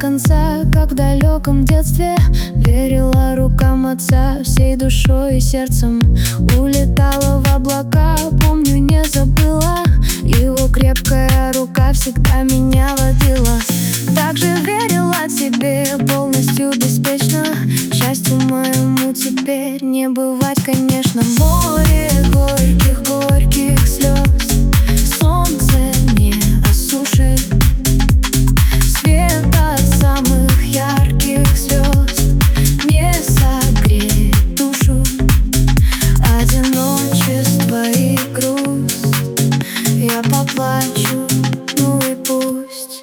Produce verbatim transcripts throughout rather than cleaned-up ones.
конца, как в далеком детстве. Верила рукам отца всей душой и сердцем. Улетала в облака, помню, не забыла. Его крепкая рука всегда меня водила. Также верила тебе полностью беспечно. Счастью моему теперь не бывать, конечно. Море горьких, горьких слез, солнце не осушит. Свет от самых ярких звезд не согреет душу. Одиночество и грусть я поплачу, ну и пусть.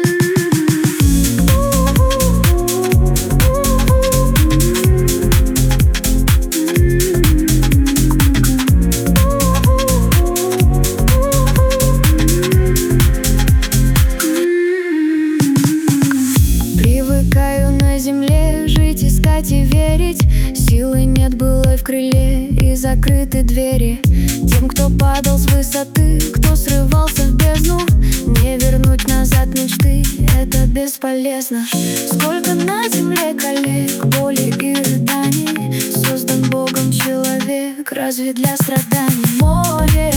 Привыкаю на земле жить, искать и верить. Силы нет былой в крыле и закрыты двери. Тем, кто падал с высоты, кто срывался в бездну, не вернуть назад мечты, это бесполезно. Сколько на земле коллег, боли и рыданий. Создан Богом человек, разве для страданий? Море